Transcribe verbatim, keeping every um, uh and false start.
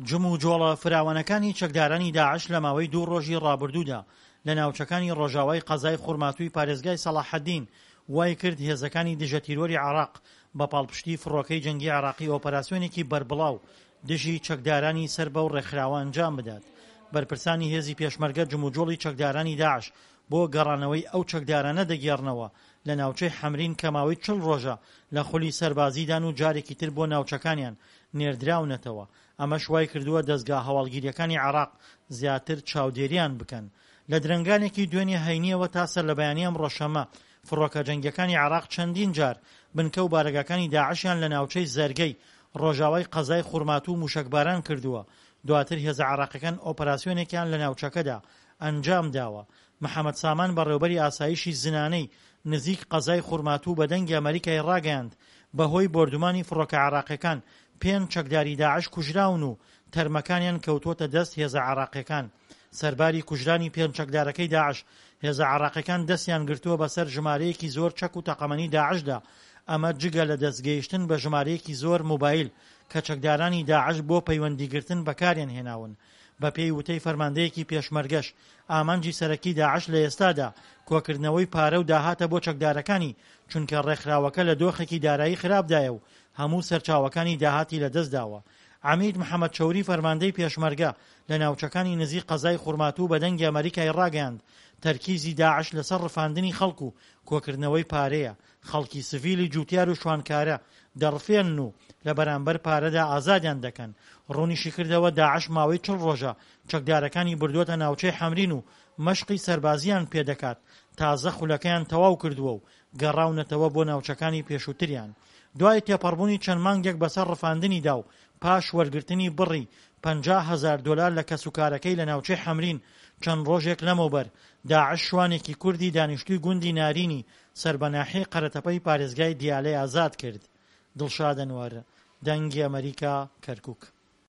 جم و جۆڵە فراوانەکانی چەکدارانی داعش لە ماوەی دوو ڕۆژی ڕابردوودا لە ناوچەکانی ڕۆژاوای قەزای خوڕماتووی پارێزگای سەلاحەدین وای کرد هێزەکانی دژە تیرۆری عێراق بە پاڵپشتی فڕۆکەی جەنگی عێراقی ئۆپەراسیۆنێکی بربڵاو دژی چەکدارانی سەر بەو ڕێکخراوە ئەنجام بدات. بەرپرسانی هێزی پێشمەرگە جم و جۆڵی چەکدارانی داعش بۆ گەڕانەوەی ئەو چەکدارانە دەگێڕنەوە لە ناوچەی حەمرین کە ماوەی چل ڕۆژە لە خولی سەربازیدان و جارێکی تر بۆ ناوچەکانیان نێردراونەتەوە. ئەمە شوای کردووە دەستگا هەواڵگیریەکانی عێراق زیاتر چاودێریان بکەن. لە درنگانێکی دوێنێ هەینیەوە تا سەر لە بەیانیەم ڕۆژەمە فڕۆکە جەنگیەکانی عێراق چەندین جار بنکە و بارەگاکانی داعشیان لە ناوچەی زەرگەی ڕۆژاوای قەزای خوڕماتوو و موشکباران کردووە. دواتر هێزە عێراقیەکان ئۆپەراسیۆنێکیان لە ناوچەکەدا ئەنجام داوە. محەممەد سامان بەڕێوەبەری ئاسایشی زنانەی نزیک قەزای خوڕماتوو بە دەنگی ئەمریکای ڕاگەیاند بەهۆی بردومانی فڕۆکە عێراقیەکان پێنج چەکداری داعش کوژراون و تەرمەکانیان کەوتوتە دەست هێزە عێراقیەکان. سەرباری کوژرانی پێنج چەکدارەکەی داعش هێزە عێراقیەکان دەستیان گرتووە بەسەر ژمارەیەکی زۆر چەک و تەقەمەنی داعشدا. ئەمە جگە لە دەستگەیشتن بە ژمارەیەکی زۆر موبایل کە چەکدارانی داعش بۆ پەیوەندیگرتن بەکاریان هێناون. بە پێی وتەی فەرماندەیەکی پێشمەرگەش ئامانجی سەرەکی داعش لە ئێستادا کۆکردنەوەی پارە و داهاتە بۆ چەکدارەکانی چونکە ڕێکخراوەکە لە دۆخێکی دارایی خراپدایە و هەموو سەرچاوەکانی داهاتی لە دەستداوە. عەمید محەممەد چەوری فەرماندەی پێشمەرگە لە ناوچەکانی نزیک قەزای خوڕماتوو بە دەنگی ئەمریکای ڕاگەیاند تەرکیزی داعش لەسەر ڕفاندنی خەڵک و کۆکردنەوەی پارەیە. خەڵکی سڤیلی جوتیار و شوانکارە دەڕفێن و لە بەرامبەر پارەدا ئازادیان دەکەن. ڕوونیشی کردەوە داعش ماوەی چل ڕۆژە چەکدارەکانی بردووەتە ناوچەی حەمرین و مەشقی سەربازیان پێدەکات. تازە خولەکەیان تەواو کردووە و گەڕاونەتەوە بۆ ناوچەکانی پێشووتریان. دوای تێپەڕبوونی چەند مانگێک بەسەر ڕفاندنیدا و پاش وەرگرتنی بڕی پەنجا هەزار دۆلار لە کەسوکارەکەی لە ناوچەی حەمرین چەند ڕۆژێک لەمەوبەر داعش شوانێکی کوردی دانیشتووی گوندی نارینی سەربەناحی قەرەتەپەی پارێزگای دیالەی ئازاد کرد. دڵشاد ئەنوەر، دەنگی ئەمریکا، کەرکووک.